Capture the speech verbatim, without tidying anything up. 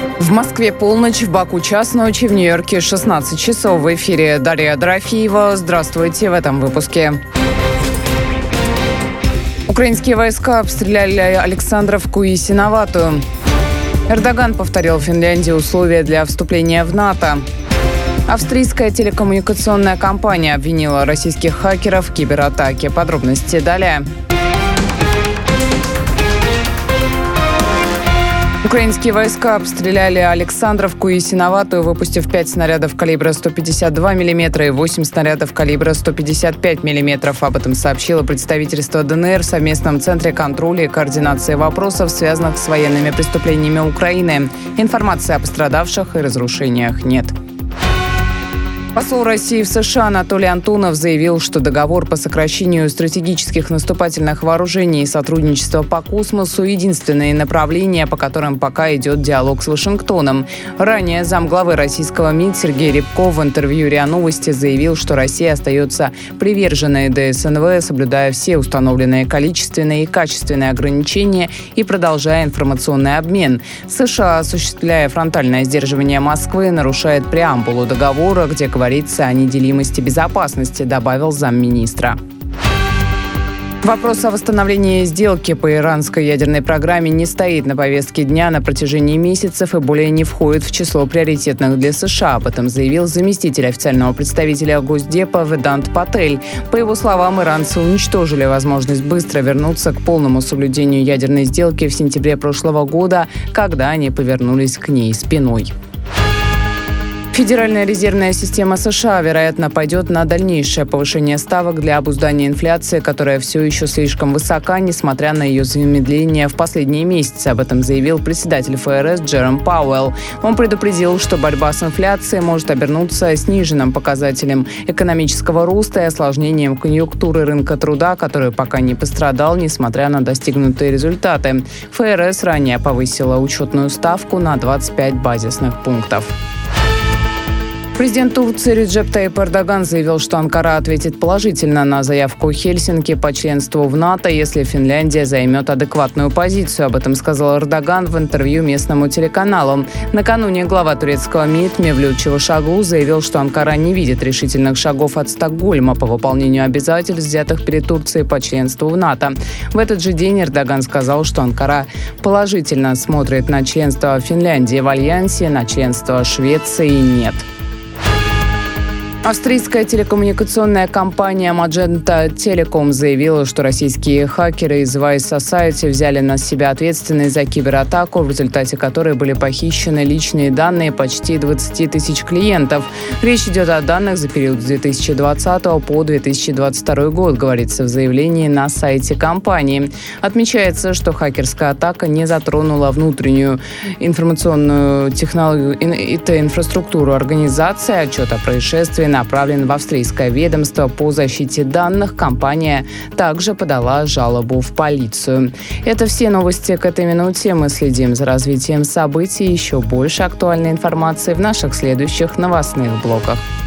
В Москве полночь, в Баку час ночи, в Нью-Йорке шестнадцать часов. В эфире Дарья Дорофеева. Здравствуйте в этом выпуске. Украинские войска обстреляли Александровку и Синоватую. Эрдоган повторил Финляндии условия для вступления в НАТО. Австрийская телекоммуникационная компания обвинила российских хакеров в кибератаке. Подробности далее. Украинские войска обстреляли Александровку и Синоватую, выпустив пять снарядов калибра сто пятьдесят два миллиметра и восемь снарядов калибра сто пятьдесят пять миллиметров. Об этом сообщило представительство ДНР в совместном центре контроля и координации вопросов, связанных с военными преступлениями Украины. Информации о пострадавших и разрушениях нет. Посол России в США Анатолий Антонов заявил, что договор по сокращению стратегических наступательных вооружений и сотрудничества по космосу – единственное направление, по которым пока идет диалог с Вашингтоном. Ранее замглавы российского МИД Сергей Рябков в интервью РИА Новости заявил, что Россия остается приверженной ДСНВ, соблюдая все установленные количественные и качественные ограничения и продолжая информационный обмен. США, осуществляя фронтальное сдерживание Москвы, нарушает преамбулу договора, где говорится о неделимости безопасности, добавил замминистра. Вопрос о восстановлении сделки по иранской ядерной программе не стоит на повестке дня на протяжении месяцев и более не входит в число приоритетных для США. Об этом заявил заместитель официального представителя Госдепа Ведант Патель. По его словам, иранцы уничтожили возможность быстро вернуться к полному соблюдению ядерной сделки в сентябре прошлого года, когда они повернулись к ней спиной. Федеральная резервная система США, вероятно, пойдет на дальнейшее повышение ставок для обуздания инфляции, которая все еще слишком высока, несмотря на ее замедление в последние месяцы. Об этом заявил председатель ФРС Джером Пауэлл. Он предупредил, что борьба с инфляцией может обернуться сниженным показателем экономического роста и осложнением конъюнктуры рынка труда, который пока не пострадал, несмотря на достигнутые результаты. ФРС ранее повысила учетную ставку на двадцать пять базисных пунктов. Президент Турции Реджеп Тайип Эрдоган заявил, что Анкара ответит положительно на заявку Хельсинки по членству в НАТО, если Финляндия займет адекватную позицию. Об этом сказал Эрдоган в интервью местному телеканалу. Накануне глава турецкого МИД Мевлют Чавушоглу заявил, что Анкара не видит решительных шагов от Стокгольма по выполнению обязательств, взятых перед Турцией по членству в НАТО. В этот же день Эрдоган сказал, что Анкара положительно смотрит на членство Финляндии в Альянсе, на членство Швеции нет. Австрийская телекоммуникационная компания Magenta Telecom заявила, что российские хакеры из Vice Society взяли на себя ответственность за кибератаку, в результате которой были похищены личные данные почти двадцати тысяч клиентов. Речь идет о данных за период с две тысячи двадцатого по две тысячи двадцать второй год, говорится в заявлении на сайте компании. Отмечается, что хакерская атака не затронула внутреннюю информационную технологию и инфраструктуру организации. Отчет о происшествии направлен в австрийское ведомство по защите данных. Компания также подала жалобу в полицию. Это все новости к этой минуте. Мы следим за развитием событий. Еще больше актуальной информации в наших следующих новостных блоках.